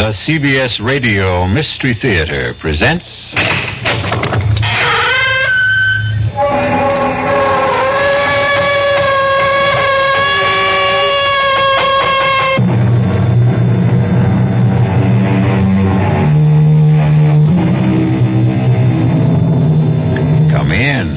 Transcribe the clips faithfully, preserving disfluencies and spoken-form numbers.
The C B S Radio Mystery Theater presents... Come in.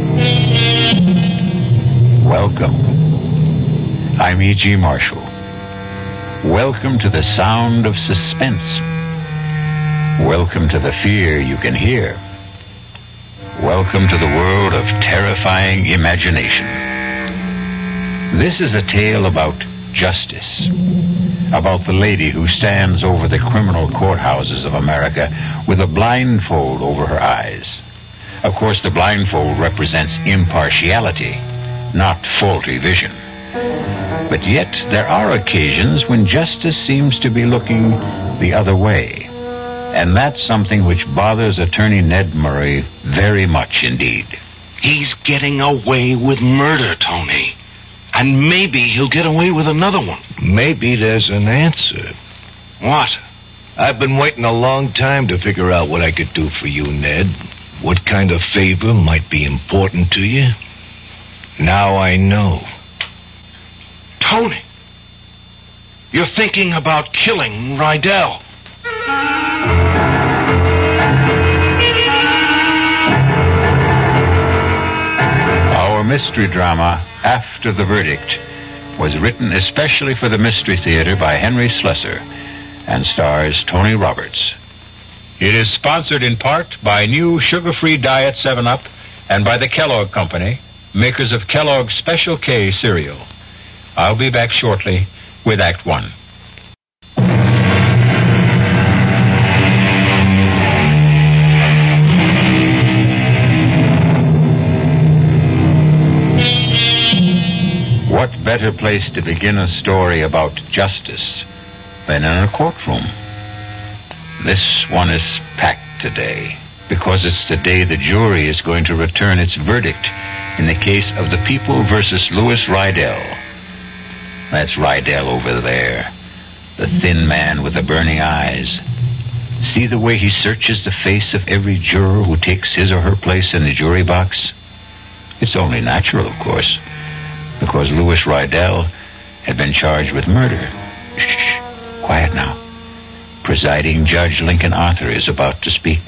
Welcome. I'm E G. Marshall. Welcome to the sound of suspense. Welcome to the fear you can hear. Welcome to the world of terrifying imagination. This is a tale about justice, about the lady who stands over the criminal courthouses of America with a blindfold over her eyes. Of course, the blindfold represents impartiality, not faulty vision. But yet, there are occasions when justice seems to be looking the other way. And that's something which bothers Attorney Ned Murray very much indeed. He's getting away with murder, Tony. And maybe he'll get away with another one. Maybe there's an answer. What? I've been waiting a long time to figure out what I could do for you, Ned. What kind of favor might be important to you? Now I know. Tony, you're thinking about killing Rydell. Our mystery drama, After the Verdict, was written especially for the Mystery Theater by Henry Slessor and stars Tony Roberts. It is sponsored in part by new sugar-free Diet seven up and by the Kellogg Company, makers of Kellogg's Special K cereal. I'll be back shortly with Act One. What better place to begin a story about justice than in a courtroom? This one is packed today because it's the day the jury is going to return its verdict in the case of the People versus Louis Rydell. That's Rydell over there, the thin man with the burning eyes. See the way he searches the face of every juror who takes his or her place in the jury box? It's only natural, of course, because Louis Rydell had been charged with murder. Shh, quiet now. Presiding Judge Lincoln Arthur is about to speak.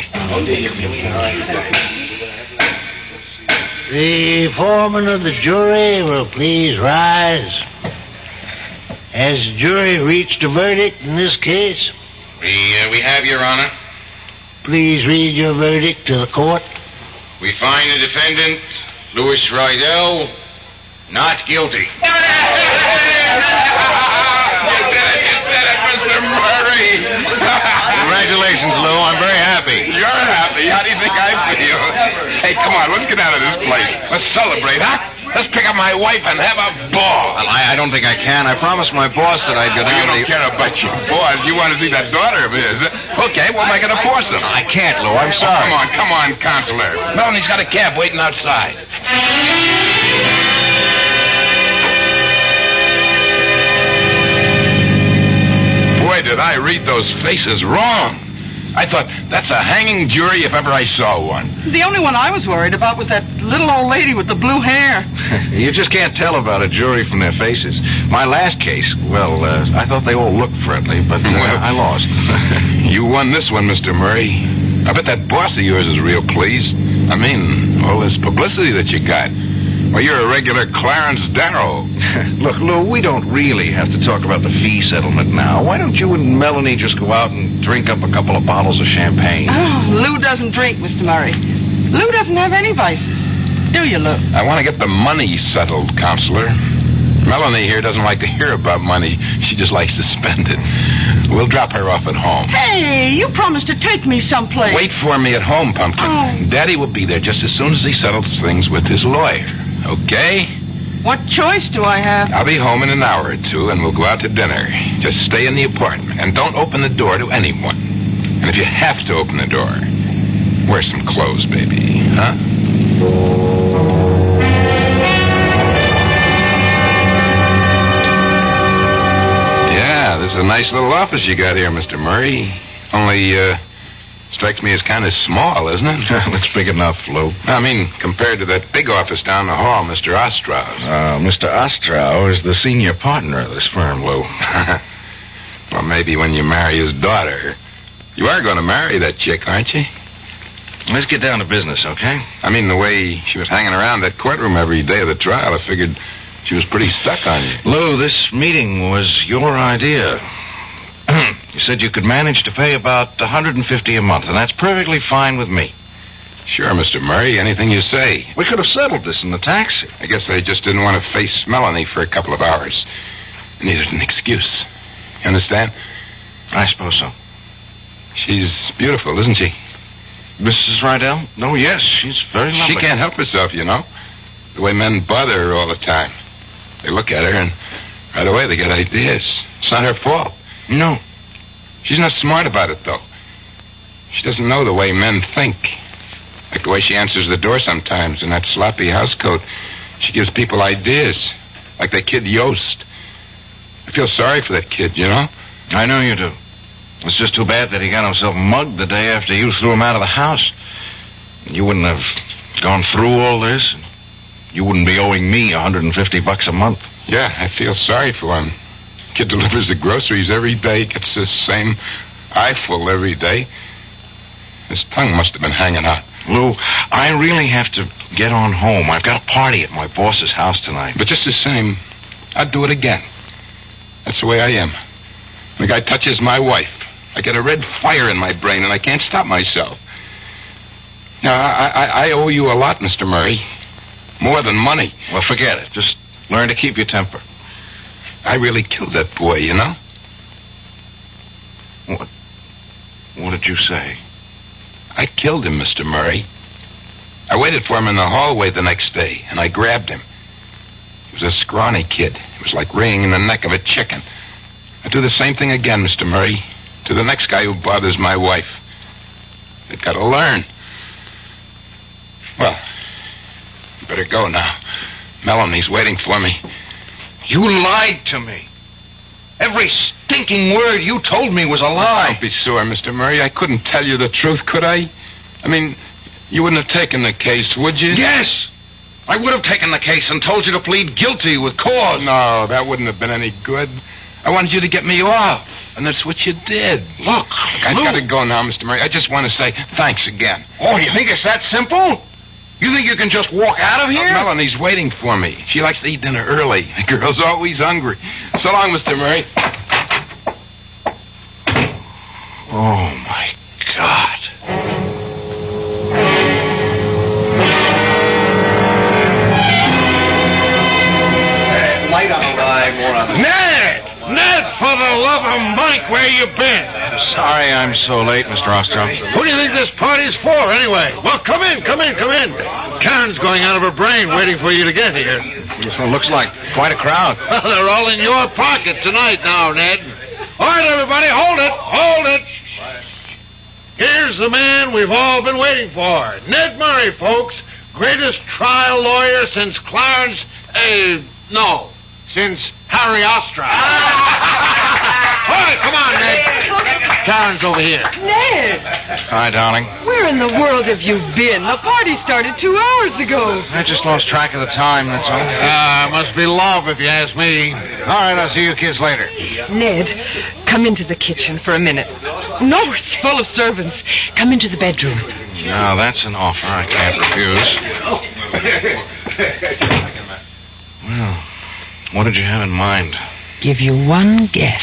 The foreman of the jury will please rise. Has the jury reached a verdict in this case? We, uh, we have, Your Honor. Please read your verdict to the court. We find the defendant, Louis Rydell, not guilty. You did it, you did it, Mister Murray. Congratulations, Lou. I'm very happy. You're happy. How do you think I feel? Hey, come on, let's get out of this place. Let's celebrate, huh? Let's pick up my wife and have a ball. Well, I, I don't think I can. I promised my boss that I'd go Well, down you don't to... care about your boss. You want to see that daughter of his. Okay, we'll make it a foursome. I can't, Lou. I'm Oh, sorry. come on, come on, Counselor. Melanie's got a cab waiting outside. Boy, did I read those faces wrong. I thought, that's a hanging jury if ever I saw one. The only one I was worried about was that little old lady with the blue hair. You just can't tell about a jury from their faces. My last case, well, uh, I thought they all looked friendly, but uh, Well, I lost. You won this one, Mister Murray. I bet that boss of yours is real pleased. I mean, all this publicity that you got. Well, you're a regular Clarence Darrow. Look, Lou, we don't really have to talk about the fee settlement now. Why don't you and Melanie just go out and drink up a couple of bottles of champagne? Oh, Lou doesn't drink, Mister Murray. Lou doesn't have any vices. Do you, Lou? I want to get the money settled, Counselor. Melanie here doesn't like to hear about money. She just likes to spend it. We'll drop her off at home. Hey, you promised to take me someplace. Wait for me at home, Pumpkin. Oh. Daddy will be there just as soon as he settles things with his lawyer. Okay? What choice do I have? I'll be home in an hour or two, and we'll go out to dinner. Just stay in the apartment, and don't open the door to anyone. And if you have to open the door, wear some clothes, baby. Huh? this is a nice little office you got here, Mister Murray. Only, uh, strikes me as kind of small, isn't it? It's big enough, Lou. I mean, compared to that big office down the hall, Mister Ostrow. Uh, Mister Ostrow is the senior partner of this firm, Lou. Well, maybe when you marry his daughter. You are going to marry that chick, aren't you? Let's get down to business, okay? I mean, the way she was hanging around that courtroom every day of the trial, I figured she was pretty stuck on you. Lou, this meeting was your idea. You said you could manage to pay about one hundred fifty dollars a month, and that's perfectly fine with me. Sure, Mister Murray, anything you say. We could have settled this in the taxi. I guess they just didn't want to face Melanie for a couple of hours. They needed an excuse. You understand? I suppose so. She's beautiful, isn't she? Missus Rydell? No, yes, she's very lovely. She can't help herself, you know. The way men bother her all the time. They look at her and right away they get ideas. It's not her fault. No. She's not smart about it, though. She doesn't know the way men think. Like the way she answers the door sometimes in that sloppy housecoat. She gives people ideas. Like that kid Yost. I feel sorry for that kid, you know? I know you do. It's just too bad that he got himself mugged the day after you threw him out of the house. You wouldn't have gone through all this. You wouldn't be owing me one hundred fifty bucks a month. Yeah, I feel sorry for him. Kid delivers the groceries every day, gets the same eyeful every day. His tongue must have been hanging out. Lou, I really have to get on home. I've got a party at my boss's house tonight. But just the same, I'd do it again. That's the way I am. When a guy touches my wife, I get a red fire in my brain and I can't stop myself. Now, I, I, I owe you a lot, Mister Murray. More than money. Well, forget it. Just learn to keep your temper. I really killed that boy, you know? What? What did you say? I killed him, Mister Murray. I waited for him in the hallway the next day, and I grabbed him. He was a scrawny kid. It was like wringing the neck of a chicken. I'd do the same thing again, Mister Murray, to the next guy who bothers my wife. They've got to learn. Well, you better go now. Melanie's waiting for me. You lied to me. Every stinking word you told me was a lie. Don't be sore, Mister Murray. I couldn't tell you the truth, could I? I mean, you wouldn't have taken the case, would you? Yes! I would have taken the case and told you to plead guilty with cause. No, that wouldn't have been any good. I wanted you to get me off, and that's what you did. Look, I've got to go now, Mister Murray. I just want to say thanks again. Oh, you think it's that simple? You think you can just walk out of here? Uh, Melanie's waiting for me. She likes to eat dinner early. The girl's always hungry. So long, Mister Murray. Oh, my God. Uh, light on the line, more on the... Ned! Ned, for the love of Mike, where you been? Sorry I'm so late, Mister Ostrom. Who do you think this party's for, anyway? Well, come in, come in, come in. Karen's going out of her brain waiting for you to get here. This one looks like quite a crowd. Well, they're all in your pocket tonight now, Ned. All right, everybody, hold it, hold it. Here's the man we've all been waiting for. Ned Murray, folks. Greatest trial lawyer since Clarence... Uh, no, since Harry Ostrow. All right, come on, Ned. Karen's over here. Ned! Hi, darling. Where in the world have you been? The party started two hours ago. I just lost track of the time, that's all. Ah, uh, must be love, if you ask me. All right, I'll see you kids later. Ned, come into the kitchen for a minute. No, it's full of servants. Come into the bedroom. Now, that's an offer I can't refuse. Well, what did you have in mind? Give you one guess.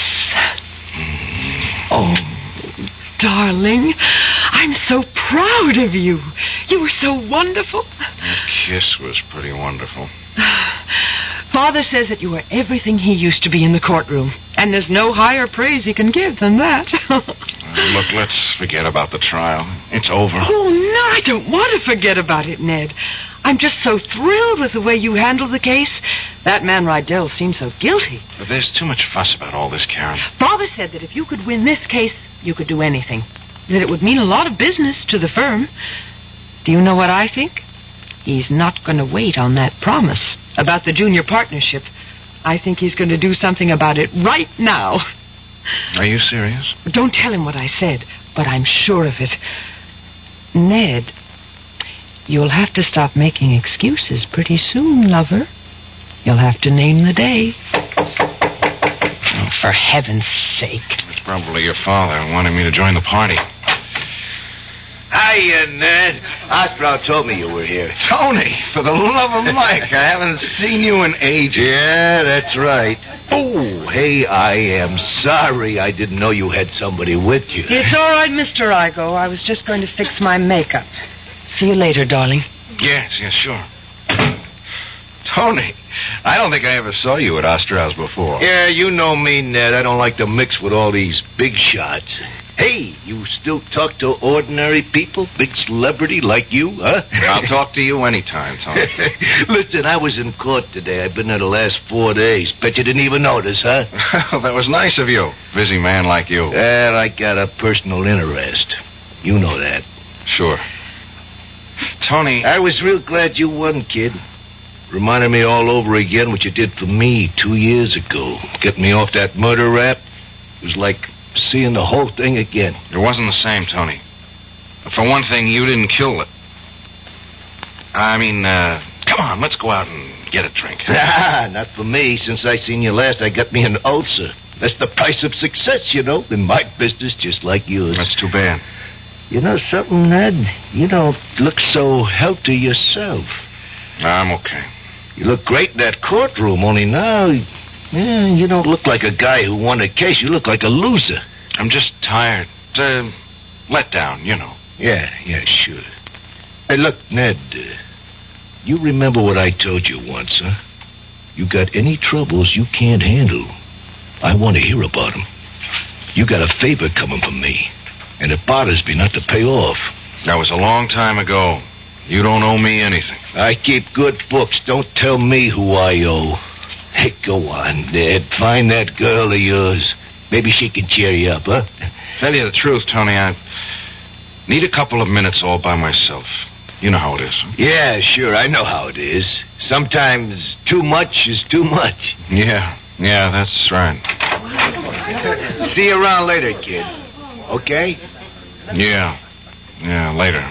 Oh, darling, I'm so proud of you. You were so wonderful. That kiss was pretty wonderful. Father says that you were everything he used to be in the courtroom, and there's no higher praise he can give than that. uh, look, let's forget about the trial. It's over. Oh, no, I don't want to forget about it, Ned. I'm just so thrilled with the way you handled the case. That man Rydell seems so guilty. But there's too much fuss about all this, Karen. Father said that if you could win this case, you could do anything. That it would mean a lot of business to the firm. Do you know what I think? He's not going to wait on that promise about the junior partnership. I think he's going to do something about it right now. Are you serious? Don't tell him what I said, but I'm sure of it. Ned, you'll have to stop making excuses pretty soon, lover. You'll have to name the day. Oh, for heaven's sake. It's probably your father wanting me to join the party. Hiya, Ned. Ostrow told me you were here. Tony, for the love of Mike, I haven't seen you in ages. Yeah, that's right. Oh, hey, I am sorry. I didn't know you had somebody with you. It's all right, Mister Igo. I was just going to fix my makeup. See you later, darling. Yes, yes, sure. Tony, I don't think I ever saw you at Ostrow's before. Yeah, you know me, Ned. I don't like to mix with all these big shots. Hey, you still talk to ordinary people? Big celebrity like you, huh? I'll talk to you anytime, Tony. Listen, I was in court today. I've been there the last four days. Bet you didn't even notice, huh? That was nice of you. Busy man like you. Well, I got a personal interest. You know that. Sure. Tony... I was real glad you won, kid. Reminded me all over again what you did for me two years ago. Getting me off that murder rap. It was like seeing the whole thing again. It wasn't the same, Tony. For one thing, you didn't kill it. I mean, uh, come on, let's go out and get a drink. Ah, not for me. Since I seen you last, I got me an ulcer. That's the price of success, you know, in my business, just like yours. That's too bad. You know something, Ned? You don't look so healthy yourself. I'm okay. You look great in that courtroom, only now, yeah, you don't look like a guy who won a case. You look like a loser. I'm just tired. Uh, let down, you know. Yeah, yeah, sure. Hey, look, Ned, uh, you remember what I told you once, huh? You got any troubles you can't handle, I want to hear about them. You got a favor coming from me, and it bothers me not to pay off. That was a long time ago. You don't owe me anything. I keep good books. Don't tell me who I owe. Hey, go on, Ned. Find that girl of yours. Maybe she can cheer you up, huh? Tell you the truth, Tony, I need a couple of minutes all by myself. You know how it is. Huh? Yeah, sure. I know how it is. Sometimes too much is too much. Yeah, yeah, that's right. See you around later, kid. Okay? Yeah, yeah, later.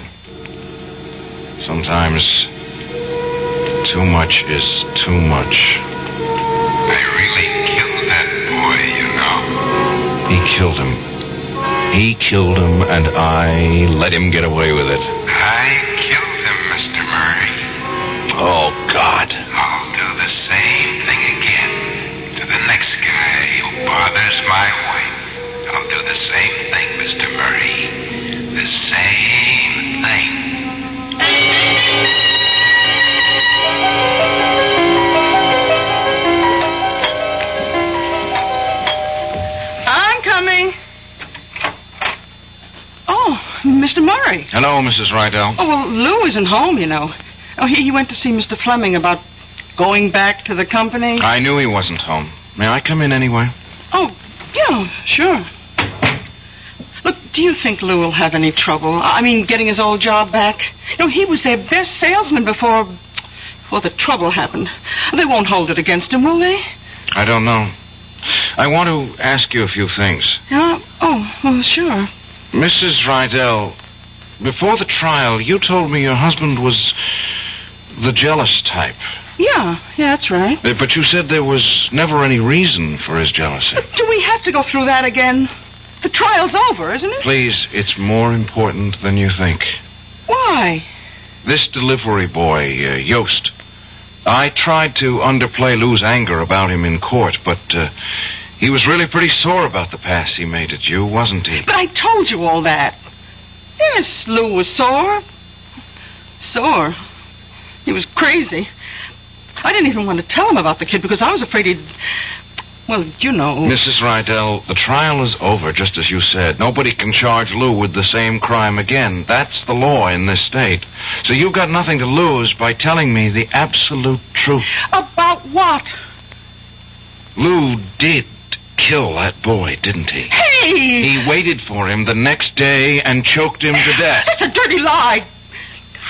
Sometimes too much is too much. I really killed that boy, you know. He killed him. He killed him, and I let him get away with it. I killed him, Mister Murray. Oh, God. I'll do the same thing again to the next guy who bothers my wife. I'll do the same thing, Mister Murray. The same thing. I'm coming. Oh, Mister Murray. Hello, Missus Rydell. Oh, well, Lou isn't home, you know. Oh, he, he went to see Mister Fleming about going back to the company. I knew he wasn't home. May I come in anyway? Oh, yeah, sure. Look, do you think Lou will have any trouble? I mean, getting his old job back? You know, he was their best salesman before, before the trouble happened. They won't hold it against him, will they? I don't know. I want to ask you a few things. Yeah? Oh, well, sure. Missus Rydell, before the trial, you told me your husband was the jealous type. Yeah, yeah, that's right. Uh, But you said there was never any reason for his jealousy. But do we have to go through that again? The trial's over, isn't it? Please, it's more important than you think. Why? This delivery boy, uh, Yost, I tried to underplay Lou's anger about him in court, but uh, he was really pretty sore about the pass he made at you, wasn't he? But I told you all that. Yes, Lou was sore. Sore. He was crazy. I didn't even want to tell him about the kid because I was afraid he'd... Well, you know... Missus Rydell, the trial is over, just as you said. Nobody can charge Lou with the same crime again. That's the law in this state. So you've got nothing to lose by telling me the absolute truth. About what? Lou did kill that boy, didn't he? Hey! He waited for him the next day and choked him to death. That's a dirty lie. How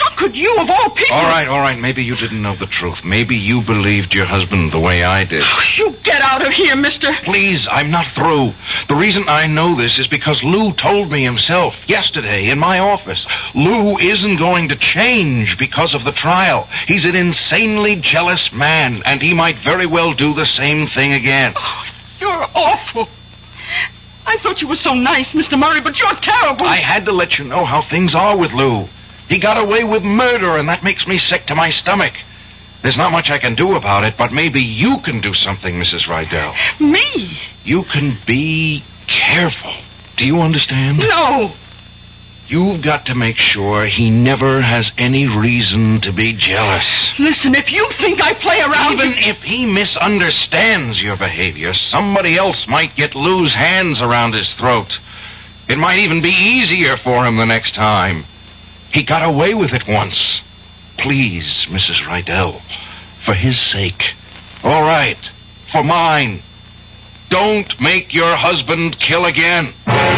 How could you, of all people... All right, all right. Maybe you didn't know the truth. Maybe you believed your husband the way I did. Oh, you get out of here, mister. Please, I'm not through. The reason I know this is because Lou told me himself yesterday in my office. Lou isn't going to change because of the trial. He's an insanely jealous man, and he might very well do the same thing again. Oh, you're awful. I thought you were so nice, Mister Murray, but you're terrible. I had to let you know how things are with Lou. He got away with murder, and that makes me sick to my stomach. There's not much I can do about it, but maybe you can do something, Missus Rydell. Me? You can be careful. Do you understand? No. You've got to make sure he never has any reason to be jealous. Listen, if you think I play around... Even if he misunderstands your behavior, somebody else might get Lou's hands around his throat. It might even be easier for him the next time. He got away with it once. Please, Missus Rydell, for his sake. All right, for mine. Don't make your husband kill again.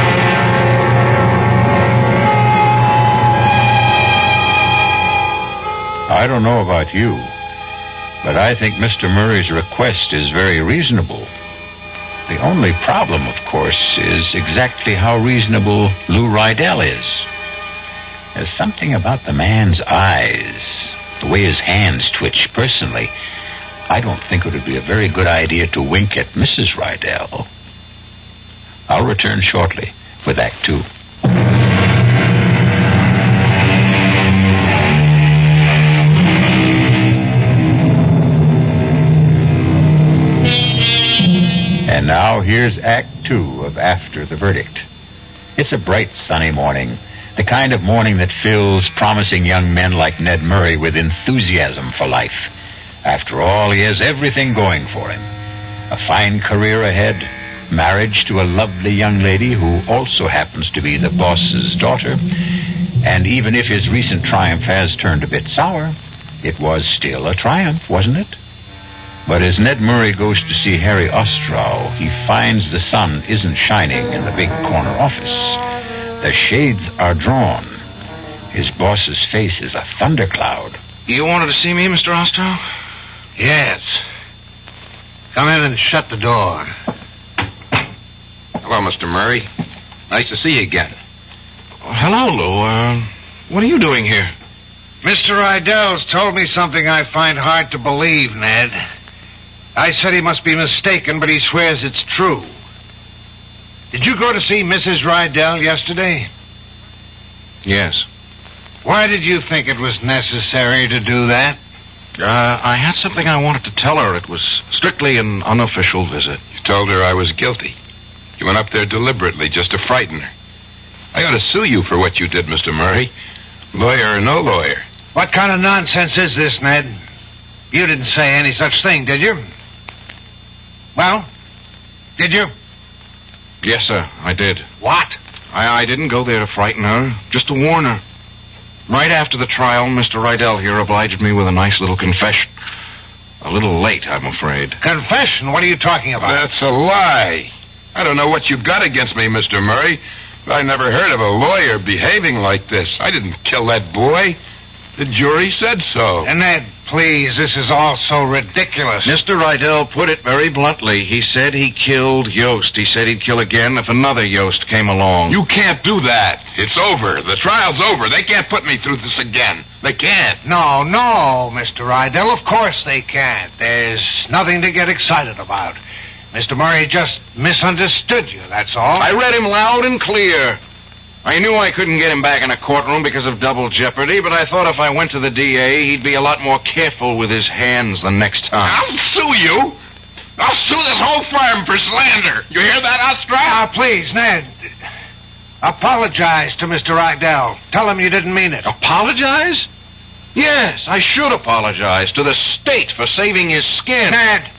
I don't know about you, but I think Mister Murray's request is very reasonable. The only problem, of course, is exactly how reasonable Lou Rydell is. There's something about the man's eyes, the way his hands twitch. Personally, I don't think it would be a very good idea to wink at Missus Rydell. I'll return shortly with Act Two. And now here's Act Two of After the Verdict. It's a bright, sunny morning. The kind of morning that fills promising young men like Ned Murray with enthusiasm for life. After all, he has everything going for him. A fine career ahead, marriage to a lovely young lady who also happens to be the boss's daughter, and even if his recent triumph has turned a bit sour, it was still a triumph, wasn't it? But as Ned Murray goes to see Harry Ostrow, he finds the sun isn't shining in the big corner office. The shades are drawn. His boss's face is a thundercloud. You wanted to see me, Mister Ostrow? Yes. Come in and shut the door. Hello, Mister Murray. Nice to see you again. Oh, hello, Lou. Uh, what are you doing here? Mister Rydell's told me something I find hard to believe, Ned. I said he must be mistaken, but he swears it's true. Did you go to see Missus Rydell yesterday? Yes. Why did you think it was necessary to do that? Uh, I had something I wanted to tell her. It was strictly an unofficial visit. You told her I was guilty. You went up there deliberately just to frighten her. I ought to sue you for what you did, Mister Murray. Lawyer or no lawyer. What kind of nonsense is this, Ned? You didn't say any such thing, did you? Well, did you? Yes, sir, I did. What? I, I didn't go there to frighten her, just to warn her. Right after the trial, Mister Rydell here obliged me with a nice little confession. A little late, I'm afraid. Confession? What are you talking about? That's a lie. I don't know what you've got against me, Mister Murray, but I never heard of a lawyer behaving like this. I didn't kill that boy. The jury said so. And Ned, please, this is all so ridiculous. Mister Rydell put it very bluntly. He said he killed Yost. He said he'd kill again if another Yost came along. You can't do that. It's over. The trial's over. They can't put me through this again. They can't. No, no, Mister Rydell. Of course they can't. There's nothing to get excited about. Mister Murray just misunderstood you, that's all. I read him loud and clear. I knew I couldn't get him back in a courtroom because of double jeopardy, but I thought if I went to the D A, he'd be a lot more careful with his hands the next time. I'll sue you. I'll sue this whole firm for slander. You hear that, Ostrow? Now, please, Ned. Apologize to Mister Rydell. Tell him you didn't mean it. Apologize? Yes, I should apologize to the state for saving his skin. Ned.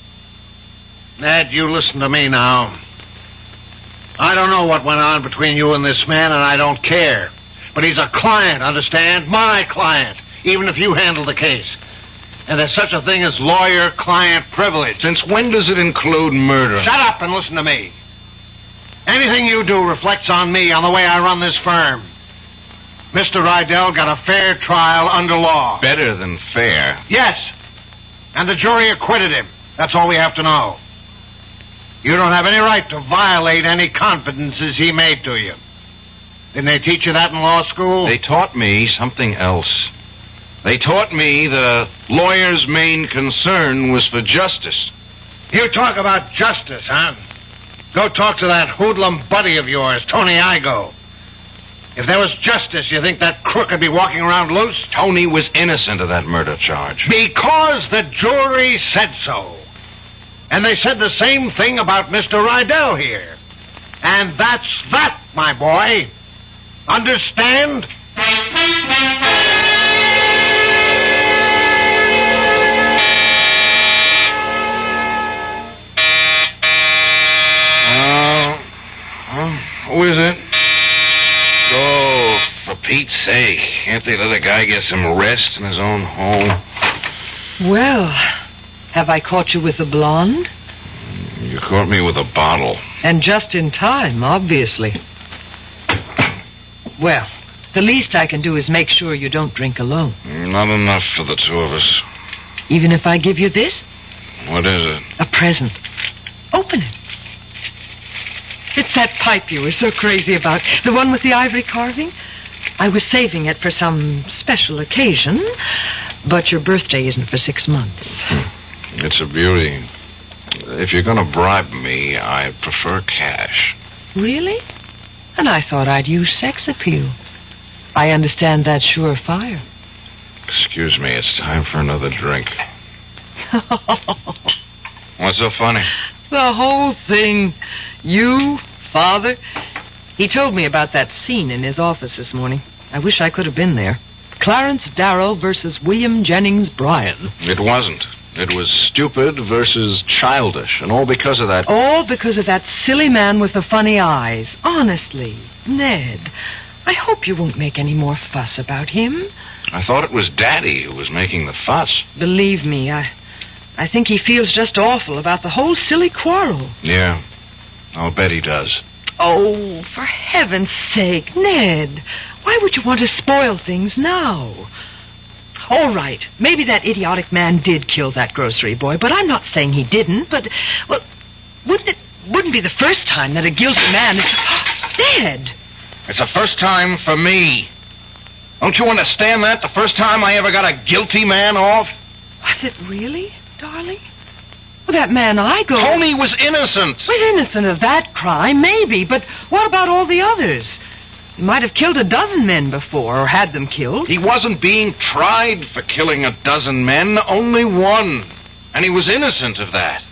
Ned, you listen to me now. I don't know what went on between you and this man, and I don't care. But he's a client, understand? My client, even if you handle the case. And there's such a thing as lawyer-client privilege. Since when does it include murder? Shut up and listen to me. Anything you do reflects on me, on the way I run this firm. Mister Rydell got a fair trial under law. Better than fair. Yes. And the jury acquitted him. That's all we have to know. You don't have any right to violate any confidences he made to you. Didn't they teach you that in law school? They taught me something else. They taught me that a lawyer's main concern was for justice. You talk about justice, huh? Go talk to that hoodlum buddy of yours, Tony Igo. If there was justice, you think that crook would be walking around loose? Tony was innocent of that murder charge. Because the jury said so. And they said the same thing about Mister Rydell here. And that's that, my boy. Understand? Who is it? Oh, for Pete's sake. Can't they let a guy get some rest in his own home? Well, have I caught you with the blonde? You caught me with a bottle. And just in time, obviously. Well, the least I can do is make sure you don't drink alone. Not enough for the two of us. Even if I give you this? What is it? A present. Open it. It's that pipe you were so crazy about. The one with the ivory carving. I was saving it for some special occasion, but your birthday isn't for six months. It's a beauty. If you're going to bribe me, I prefer cash. Really? And I thought I'd use sex appeal. I understand that's surefire. Excuse me, it's time for another drink. What's so funny? The whole thing. You, Father. He told me about that scene in his office this morning. I wish I could have been there. Clarence Darrow versus William Jennings Bryan. It wasn't. It was stupid versus childish, and all because of that... All because of that silly man with the funny eyes. Honestly, Ned, I hope you won't make any more fuss about him. I thought it was Daddy who was making the fuss. Believe me, I... I think he feels just awful about the whole silly quarrel. Yeah, I'll bet he does. Oh, for heaven's sake, Ned. Why would you want to spoil things now? All right, maybe that idiotic man did kill that grocery boy, but I'm not saying he didn't, but, well, wouldn't it wouldn't be the first time that a guilty man is... Ned! It's the first time for me. Don't you understand that? The first time I ever got a guilty man off? Was it really, darling? Well, that man Igo... Tony was innocent. Well, innocent of that crime, maybe, but what about all the others? He might have killed a dozen men before, or had them killed. He wasn't being tried for killing a dozen men, only one. And he was innocent of that.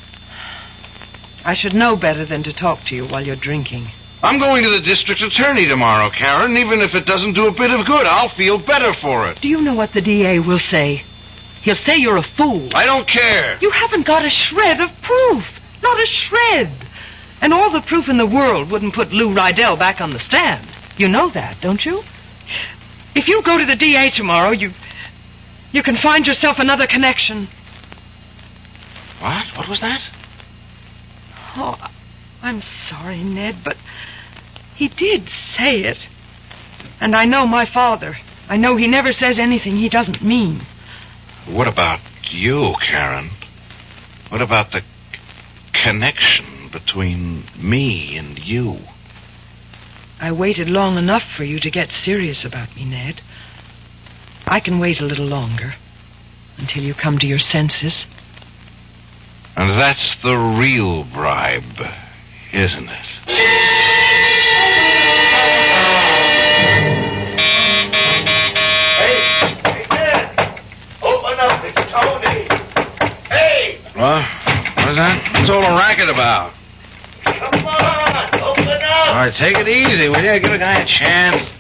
I should know better than to talk to you while you're drinking. I'm going to the district attorney tomorrow, Karen. Even if it doesn't do a bit of good, I'll feel better for it. Do you know what the D A will say? He'll say you're a fool. I don't care. You haven't got a shred of proof. Not a shred. And all the proof in the world wouldn't put Lou Rydell back on the stand. You know that, don't you? If you go to the D A tomorrow, you... you can find yourself another connection. What? What was that? Oh, I'm sorry, Ned, but he did say it. And I know my father. I know he never says anything he doesn't mean. What about you, Karen? What about the connection between me and you? I waited long enough for you to get serious about me, Ned. I can wait a little longer until you come to your senses. And that's the real bribe, isn't it? Hey, hey, Ned! Open up, it's Tony! Hey! What? What is that? What's all the racket about? Come on, open up! All right, take it easy, will you? Give a guy a chance.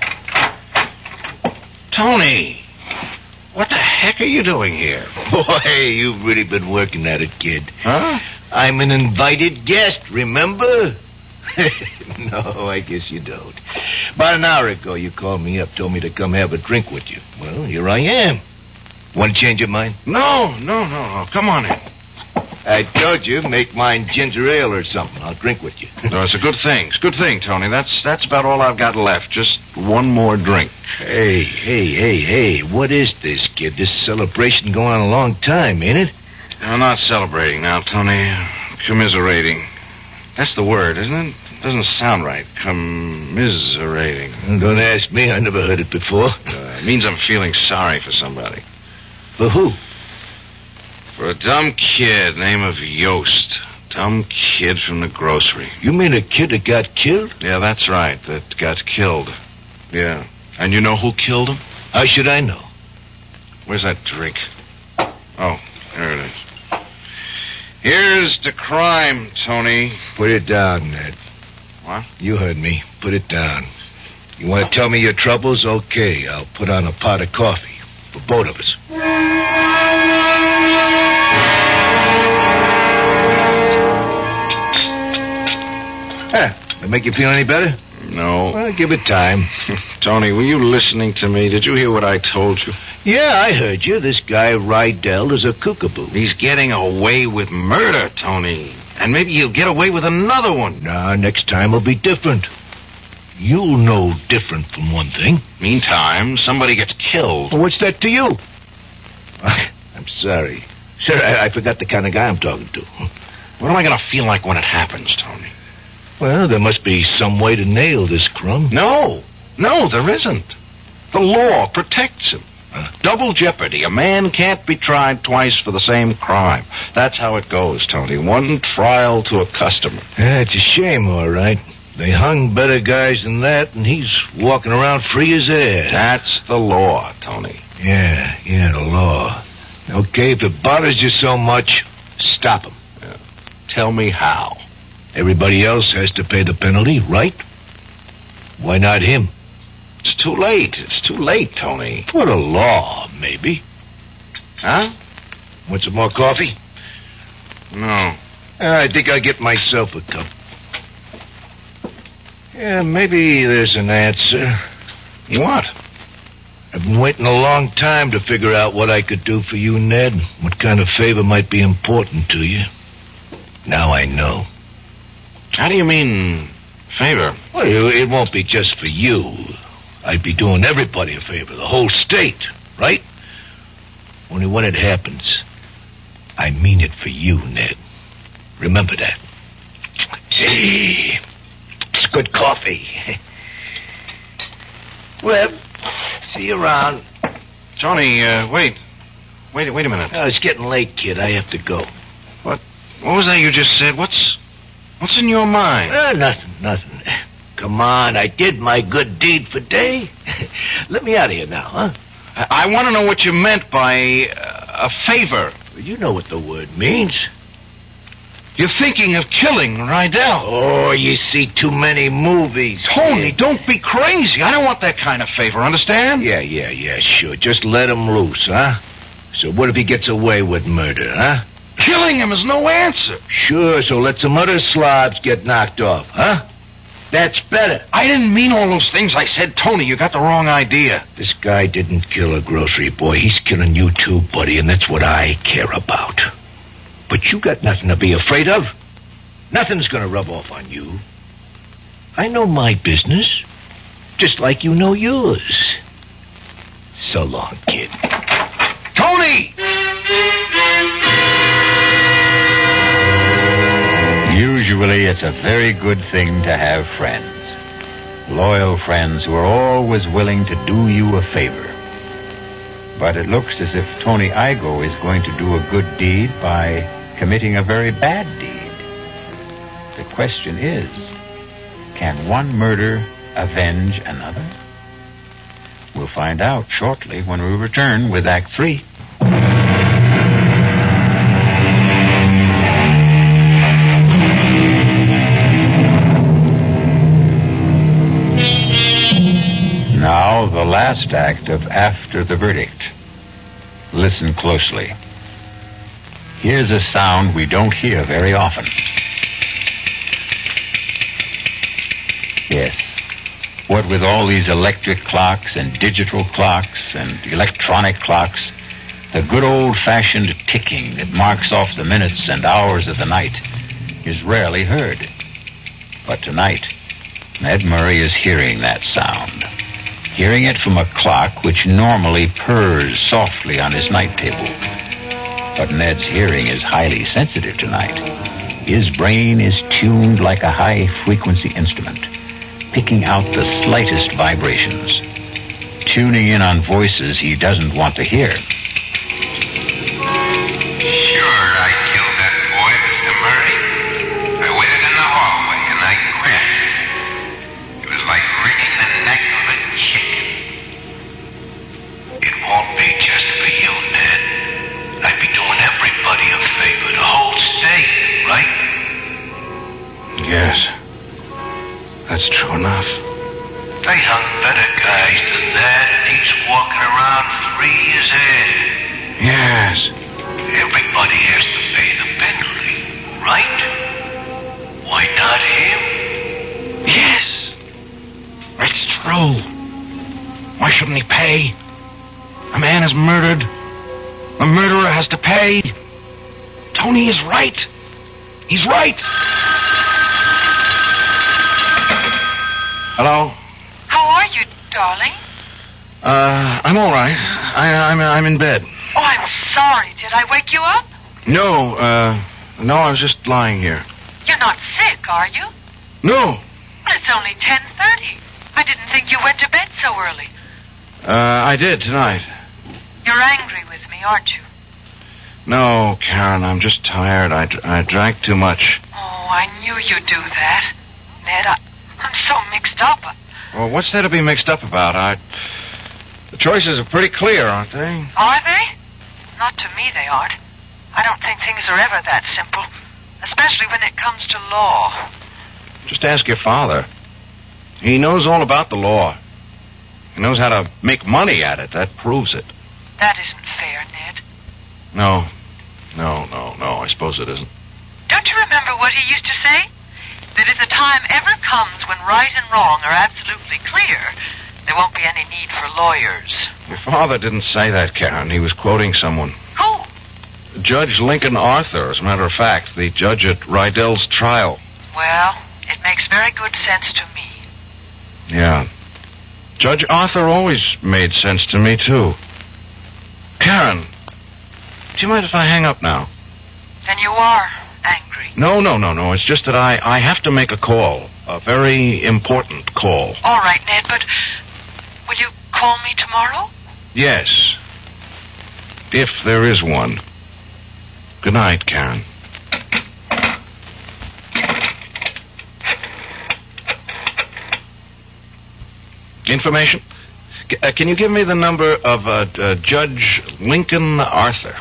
Tony, what the heck are you doing here? Boy, you've really been working at it, kid. Huh? I'm an invited guest, remember? No, I guess you don't. About an hour ago, you called me up, told me to come have a drink with you. Well, here I am. Want to change your mind? No, no, no, no. Come on in. I told you, make mine ginger ale or something. I'll drink with you. No, it's a good thing. It's a good thing, Tony. That's that's about all I've got left. Just one more drink. Hey, hey, hey, hey. What is this, kid? This celebration going on a long time, ain't it? I'm not celebrating now, Tony. Commiserating. That's the word, isn't it? Doesn't sound right. Commiserating. Don't ask me. I never heard it before. Uh, it means I'm feeling sorry for somebody. For who? For a dumb kid name of Yost. Dumb kid from the grocery. You mean a kid that got killed? Yeah, that's right. That got killed. Yeah. And you know who killed him? How should I know? Where's that drink? Oh, there it is. Here's the crime, Tony. Put it down, Ned. What? You heard me. Put it down. You want to tell me your troubles? Okay, I'll put on a pot of coffee for both of us. Huh, that make you feel any better? No. Well, give it time. Tony, were you listening to me? Did you hear what I told you? Yeah, I heard you. This guy Rydell is a kookaboo. He's getting away with murder, Tony. And maybe he'll get away with another one. Nah, next time will be different. You'll know different from one thing. Meantime, somebody gets killed. Well, what's that to you? I'm sorry. Sir, I, I forgot the kind of guy I'm talking to. What am I going to feel like when it happens, Tony? Well, there must be some way to nail this crumb. No. No, there isn't. The law protects him. Huh? Double jeopardy. A man can't be tried twice for the same crime. That's how it goes, Tony. One trial to a customer. Yeah, it's a shame, all right. They hung better guys than that, and he's walking around free as air. That's the law, Tony. Yeah, yeah, the law. Okay, if it bothers you so much, stop him. Yeah. Tell me how. Everybody else has to pay the penalty, right? Why not him? It's too late. It's too late, Tony. For the law, maybe. Huh? Want some more coffee? No. I think I'll get myself a cup. Yeah, maybe there's an answer. What? I've been waiting a long time to figure out what I could do for you, Ned. What kind of favor might be important to you. Now I know. How do you mean, favor? Well, it won't be just for you. I'd be doing everybody a favor, the whole state, right? Only when it happens, I mean it for you, Ned. Remember that. Hey, it's good coffee. Well, see you around. Tony, uh, wait. Wait, wait a minute. Oh, it's getting late, kid. I have to go. What? What was that you just said? What's, what's in your mind? Uh, nothing, nothing. Come on, I did my good deed for day. Let me out of here now, huh? I, I want to know what you meant by uh, a favor. Well, you know what the word means. You're thinking of killing Rydell. Oh, you see too many movies. Tony, don't be crazy. I don't want that kind of favor, understand? Yeah, yeah, yeah, sure. Just let him loose, huh? So what if he gets away with murder, huh? Killing him is no answer. Sure, so let some other slobs get knocked off, huh? That's better. I didn't mean all those things I said, Tony. You got the wrong idea. This guy didn't kill a grocery boy. He's killing you too, buddy, and that's what I care about. But you got nothing to be afraid of. Nothing's going to rub off on you. I know my business, just like you know yours. So long, kid. Tony! Usually it's a very good thing to have friends. Loyal friends who are always willing to do you a favor. But it looks as if Tony Igoe is going to do a good deed by committing a very bad deed. The question is, can one murder avenge another? We'll find out shortly when we return with Act Three. Now, the last act of After the Verdict. Listen closely. Here's a sound we don't hear very often. Yes. What with all these electric clocks and digital clocks and electronic clocks, The good old-fashioned ticking that marks off the minutes and hours of the night is rarely heard. But tonight, Ned Murray is hearing that sound. Hearing it from a clock which normally purrs softly on his night table. But Ned's hearing is highly sensitive tonight. His brain is tuned like a high-frequency instrument, picking out the slightest vibrations, tuning in on voices he doesn't want to hear. Sure, I killed that boy, Mister Murray. I waited in the hallway and I grabbed him. It was like wringing the neck of a chicken. It won't be just for you, Ned. I'd be doing everybody a favor, the whole state, right? Yes. That's true enough. They hung better guys than that, and he's walking around three years ahead. Yes. Everybody has to pay the penalty, right? Why not him? Yes. That's true. Why shouldn't he pay? A man is murdered. A murderer has to pay. Tony is right. He's right. Hello? How are you, darling? Uh, I'm all right. I, I'm, I'm in bed. Oh, I'm sorry. Did I wake you up? No, uh, no, I was just lying here. You're not sick, are you? No. Well, it's only ten thirty. I didn't think you went to bed so early. Uh, I did tonight. You're angry with me, aren't you? No, Karen, I'm just tired. I, I drank too much. Oh, I knew you'd do that. Ned, I, I'm so mixed up. Well, what's there to be mixed up about? I... The choices are pretty clear, aren't they? Are they? Not to me, they aren't. I don't think things are ever that simple, especially when it comes to law. Just ask your father. He knows all about the law. He knows how to make money at it. That proves it. That isn't fair, Ned. No. No, no, no. I suppose it isn't. Don't you remember what he used to say? That if the time ever comes when right and wrong are absolutely clear, there won't be any need for lawyers. Your father didn't say that, Karen. He was quoting someone. Who? Judge Lincoln Arthur, as a matter of fact, the judge at Rydell's trial. Well, it makes very good sense to me. Yeah. Judge Arthur always made sense to me, too. Karen, do you mind if I hang up now? Then you are angry. No, no, no, no. It's just that I, I have to make a call. A very important call. All right, Ned, but will you call me tomorrow? Yes. If there is one. Good night, Karen. Information? C- uh, can you give me the number of uh, uh, Judge Lincoln Arthur?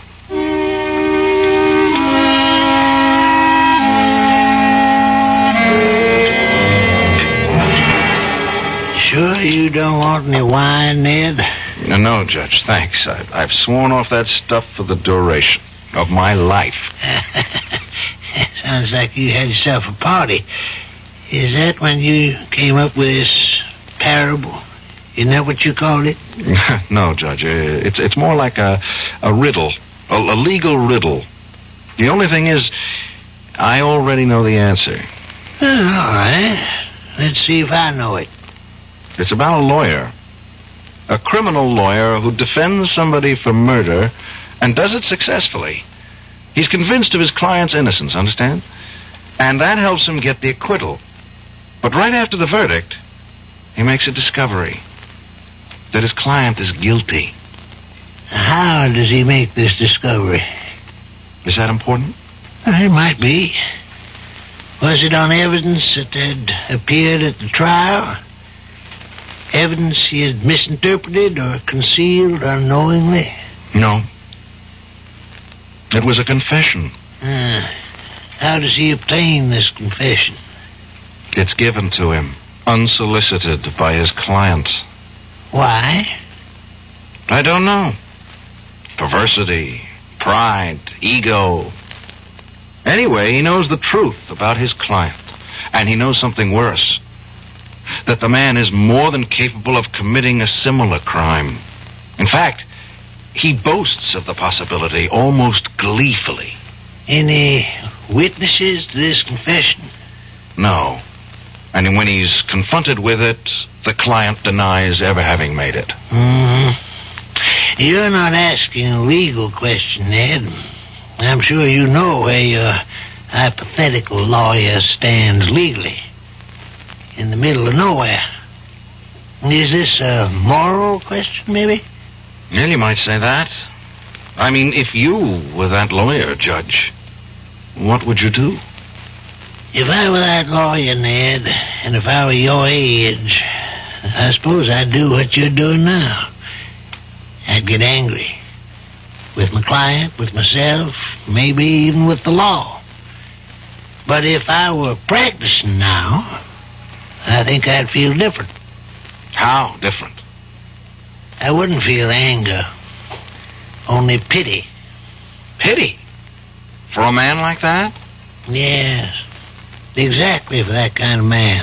Sure you don't want any wine, Ned? No, no, Judge, thanks. I, I've sworn off that stuff for the duration of my life. Sounds like you had yourself a party. Is that when you came up with this parable? Isn't that what you called it? No, Judge. Uh, it's it's more like a a riddle, a, a legal riddle. The only thing is, I already know the answer. Oh, all right. Let's see if I know it. It's about a lawyer. A criminal lawyer who defends somebody for murder and does it successfully. He's convinced of his client's innocence, understand? And that helps him get the acquittal. But right after the verdict, he makes a discovery that his client is guilty. How does he make this discovery? Is that important? It might be. Was it on evidence that had appeared at the trial? Evidence he had misinterpreted or concealed unknowingly? No. It was a confession. Uh, how does he obtain this confession? It's given to him, unsolicited by his client. Why? I don't know. Perversity, pride, ego. Anyway, he knows the truth about his client. And he knows something worse. That the man is more than capable of committing a similar crime. In fact, He boasts of the possibility almost gleefully. Any witnesses to this confession? No. And when he's confronted with it, the client denies ever having made it. Mm-hmm. You're not asking a legal question, Ned. I'm sure you know where your hypothetical lawyer stands legally. In the middle of nowhere. Is this a moral question, maybe? Well, you might say that. I mean, if you were that lawyer, Judge, what would you do? If I were that lawyer, Ned, and if I were your age, I suppose I'd do what you're doing now. I'd get angry. With my client, with myself, maybe even with the law. But if I were practicing now, I think I'd feel different. How different? I wouldn't feel anger, only pity. Pity? For a man like that? Yes, exactly for that kind of man.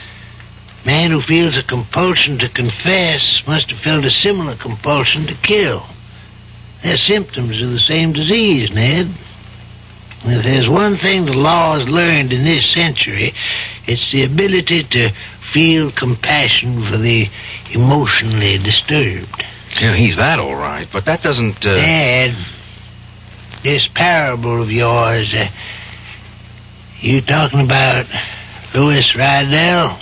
Man who feels a compulsion to confess must have felt a similar compulsion to kill. They're symptoms of the same disease, Ned. And if there's one thing the law has learned in this century, it's the ability to feel compassion for the emotionally disturbed. Yeah, he's that all right, but that doesn't... Uh... Ned, this parable of yours, uh, you talking about Louis Rydell?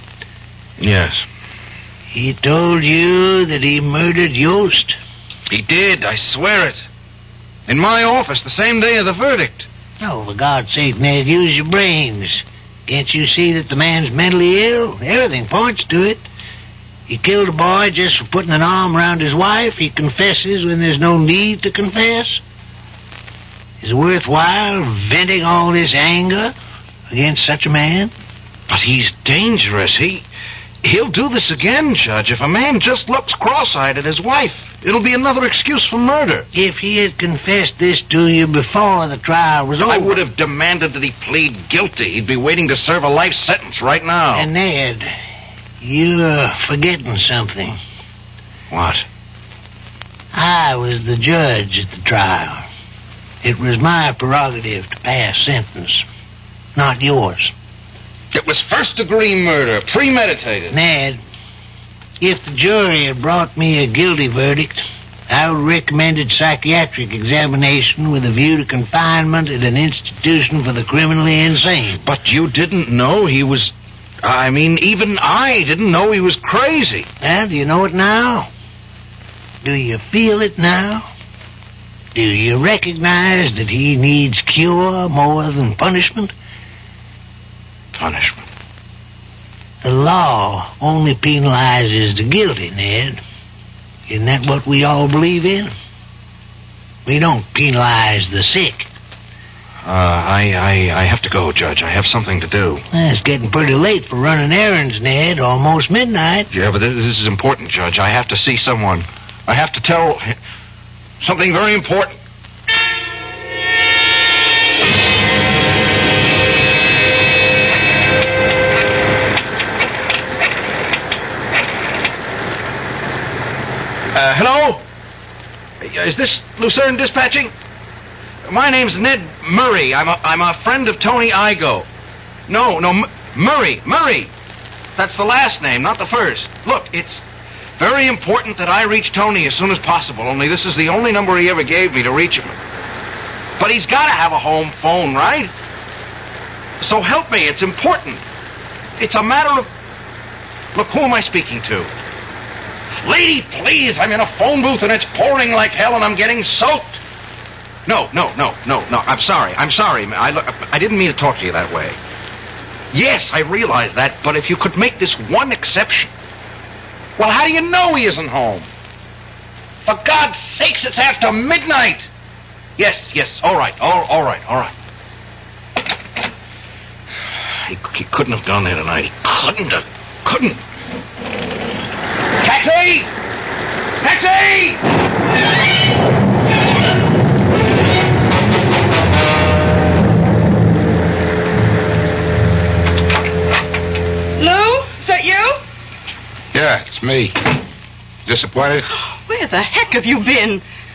Yes. He told you that he murdered Yost? He did, I swear it. In my office, the same day of the verdict. Oh, for God's sake, Ned, use your brains. Can't you see that the man's mentally ill? Everything points to it. He killed a boy just for putting an arm around his wife. He confesses when there's no need to confess. Is it worthwhile venting all this anger against such a man? But he's dangerous. He... He'll do this again, Judge. If a man just looks cross-eyed at his wife, it'll be another excuse for murder. If he had confessed this to you before the trial was over... I would have demanded that he plead guilty. He'd be waiting to serve a life sentence right now. And Ned, you're forgetting something. What? I was the judge at the trial. It was my prerogative to pass sentence, not yours. It was first-degree murder, premeditated. Ned, if the jury had brought me a guilty verdict, I would have recommended psychiatric examination with a view to confinement at an institution for the criminally insane. But you didn't know he was... I mean, even I didn't know he was crazy. Well, do you know it now? Do you feel it now? Do you recognize that he needs cure more than punishment? Punishment. The law only penalizes the guilty, Ned. Isn't that what we all believe in? We don't penalize the sick. Uh, I, I, I have to go, Judge. I have something to do. Well, it's getting pretty late for running errands, Ned. Almost midnight. Yeah, but this, this is important, Judge. I have to see someone. I have to tell something very important. Uh, hello? Is this Lucerne Dispatching? My name's Ned Murray. I'm a, I'm a friend of Tony Igoe. No, no, M- Murray, Murray. That's the last name, not the first. Look, it's very important that I reach Tony as soon as possible, only this is the only number he ever gave me to reach him. But he's got to have a home phone, right? So help me, it's important. It's a matter of... Look, who am I speaking to? Lady, please, I'm in a phone booth and it's pouring like hell and I'm getting soaked. No, no, no, no, no, I'm sorry, I'm sorry. I, I didn't mean to talk to you that way. Yes, I realize that, but if you could make this one exception. Well, how do you know he isn't home? For God's sakes, it's after midnight. Yes, yes, all right, all, all right, all right. He, he couldn't have done that tonight. He couldn't have, couldn't. Taxi! Taxi! Lou, is that you? Yeah, it's me. Disappointed? Where the heck have you been?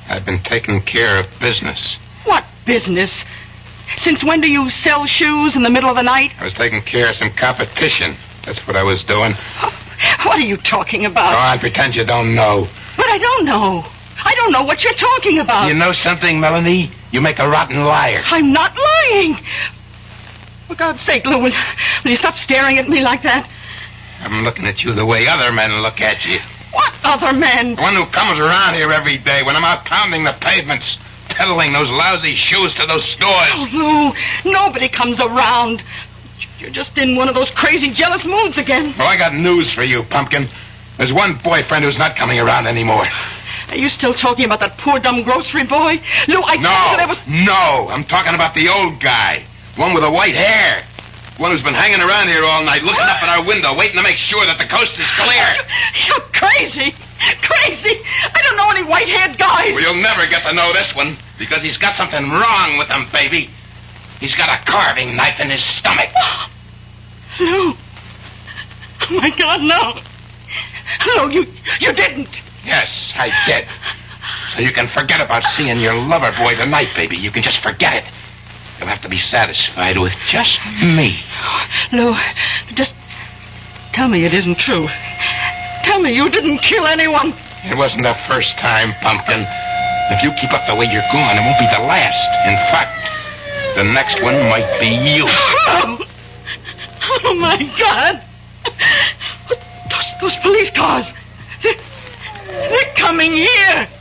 I've been taking care of business. What business? Since when do you sell shoes in the middle of the night? I was taking care of some competition. That's what I was doing. What are you talking about? Go on, pretend you don't know. But I don't know. I don't know what you're talking about. You know something, Melanie? You make a rotten liar. I'm not lying. For God's sake, Lou, will, will you stop staring at me like that? I'm looking at you the way other men look at you. What other men? The one who comes around here every day when I'm out pounding the pavements, peddling those lousy shoes to those stores. Oh, Lou, nobody comes around. You're just in one of those crazy, jealous moods again. Well, I got news for you, Pumpkin. There's one boyfriend who's not coming around anymore. Are you still talking about that poor, dumb grocery boy? Lou, I no, told you there was... No, I'm talking about the old guy. One with the white hair. One who's been hanging around here all night, looking up at our window, waiting to make sure that the coast is clear. You're crazy. Crazy. I don't know any white-haired guys. Well, you'll never get to know this one, because he's got something wrong with him, baby. He's got a carving knife in his stomach. Lou. Oh, my God, no. Lou, you, you didn't. Yes, I did. So you can forget about seeing your lover boy tonight, baby. You can just forget it. You'll have to be satisfied with just me. Lou, just tell me it isn't true. Tell me you didn't kill anyone. It wasn't the first time, Pumpkin. If you keep up the way you're going, it won't be the last. In fact, the next one might be you. Oh, oh my God. Those, those police cars. They're, they're coming here.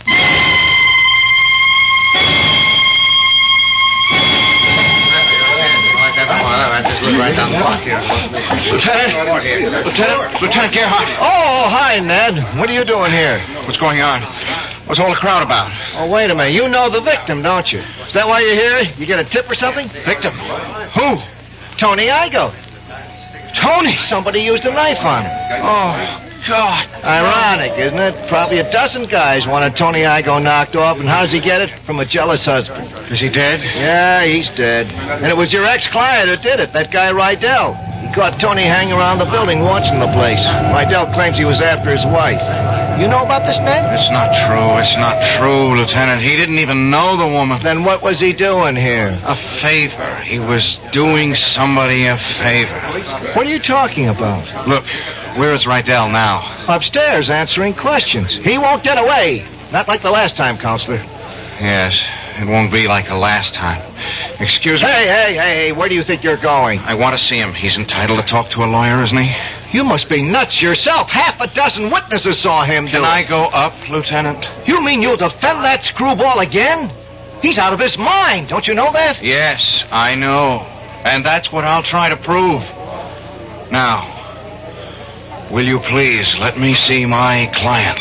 Right down the block here. Lieutenant? Lieutenant? Lieutenant Gerhardt. Oh, hi, Ned. What are you doing here? What's going on? What's all the crowd about? Oh, wait a minute. You know the victim, don't you? Is that why you're here? You get a tip or something? Victim? Who? Tony Igo. Tony? Somebody used a knife on him. Oh, God. Ironic, isn't it? Probably a dozen guys wanted Tony Igo knocked off, and how does he get it? From a jealous husband. Is he dead? Yeah, he's dead. And it was your ex-client who did it, that guy Rydell. He caught Tony hanging around the building watching the place. Rydell claims he was after his wife. You know about this, Ned? It's not true. It's not true, Lieutenant. He didn't even know the woman. Then what was he doing here? A favor. He was doing somebody a favor. What are you talking about? Look, where is Rydell now? Upstairs, answering questions. He won't get away. Not like the last time, Counselor. Yes, it won't be like the last time. Excuse me. Hey, hey, hey, where do you think you're going? I want to see him. He's entitled to talk to a lawyer, isn't he? You must be nuts yourself. Half a dozen witnesses saw him do it. Can I go up, Lieutenant? You mean you'll defend that screwball again? He's out of his mind. Don't you know that? Yes, I know. And that's what I'll try to prove. Now, will you please let me see my client?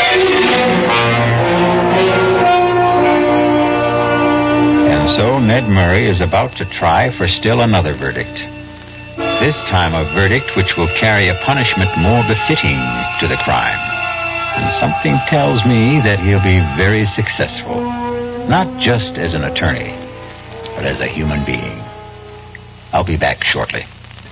And so Ned Murray is about to try for still another verdict. This time a verdict which will carry a punishment more befitting to the crime. And something tells me that he'll be very successful. Not just as an attorney, but as a human being. I'll be back shortly.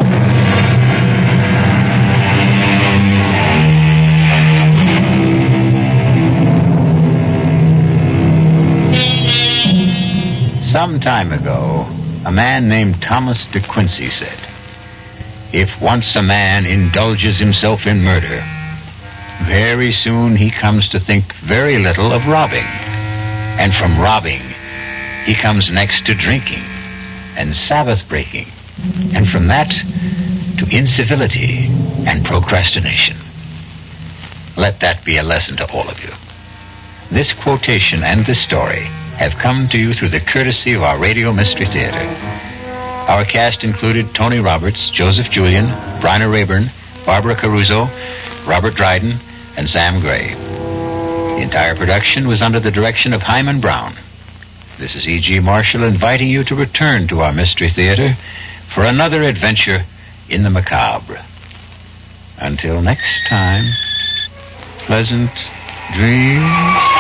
Some time ago, a man named Thomas De Quincey said, "If once a man indulges himself in murder, very soon he comes to think very little of robbing. And from robbing, he comes next to drinking and Sabbath breaking, and from that to incivility and procrastination." Let that be a lesson to all of you. This quotation and this story have come to you through the courtesy of our Radio Mystery Theater. Our cast included Tony Roberts, Joseph Julian, Bryna Rayburn, Barbara Caruso, Robert Dryden, and Sam Gray. The entire production was under the direction of Hyman Brown. This is E G. Marshall inviting you to return to our Mystery Theater for another adventure in the macabre. Until next time, pleasant dreams.